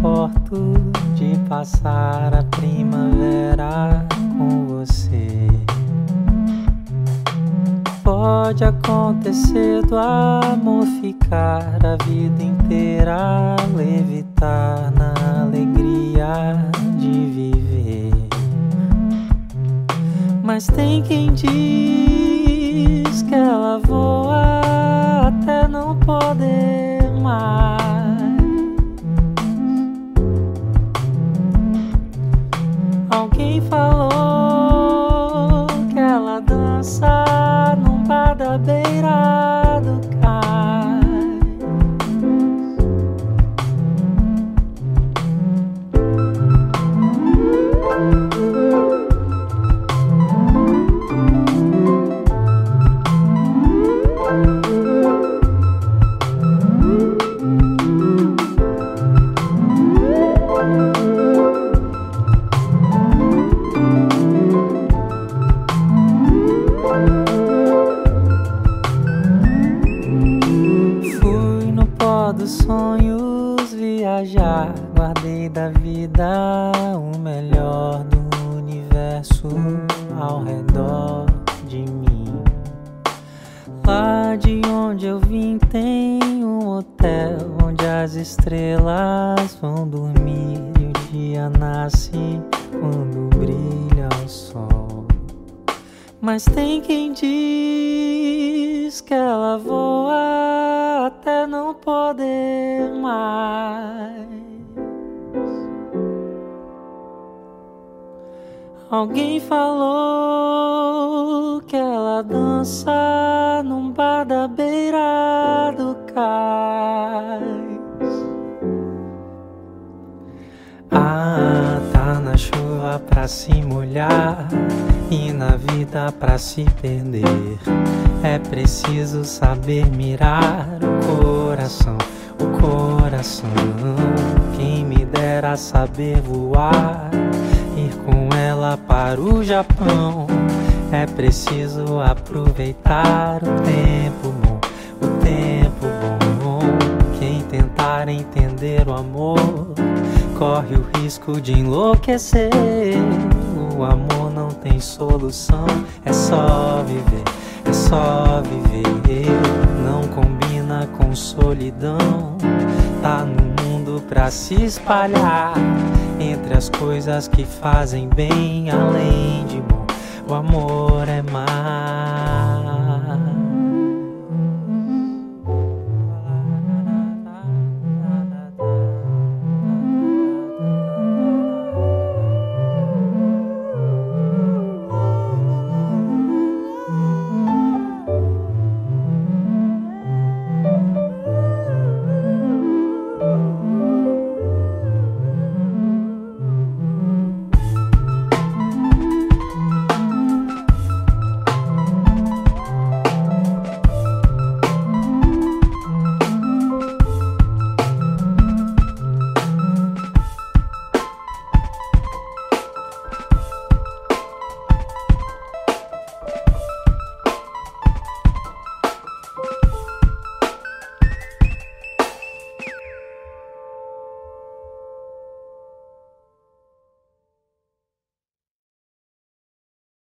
importo de passar a primavera com você. Pode acontecer do amor ficar a vida inteira, levitar na alegria de viver. Mas tem quem diz que ela voa até não poder mais. Alguém falou que ela dança num bar da beira do cais. Dos sonhos viajar, guardei da vida o melhor do universo ao redor de mim. Lá de onde eu vim tem um hotel onde as estrelas vão dormir e o dia nasce quando brilha o sol. Mas tem quem diz que ela voa até não poder mais. Alguém falou que ela dança num bar da beira do cais. Ah, tá na chuva pra se molhar e na vida pra se perder. É preciso saber mirar o coração, o coração. Quem me dera saber voar, ir com ela para o Japão. É preciso aproveitar o tempo bom, o tempo bom. Quem tentar entender o amor corre o risco de enlouquecer. O amor não tem solução, é só viver, é só viver. Não combina com solidão, tá no mundo pra se espalhar entre as coisas que fazem bem. Além de bom, o amor é mais.